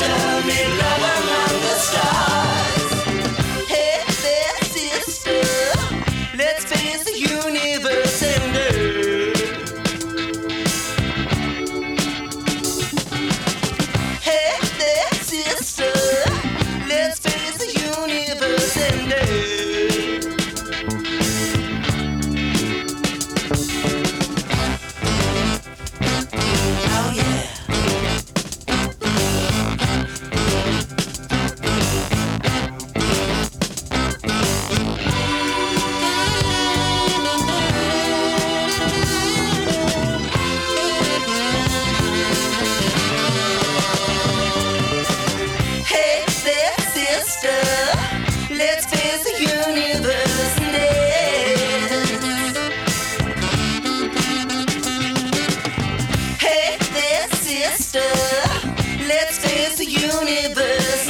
shall make love among the stars. Hey there, sister, let's face the universe and earth. Hey there, sister, let's face the universe and earth. Oh yeah. Hey there, sister, let's face the universe next. Hey there, sister, let's face the universe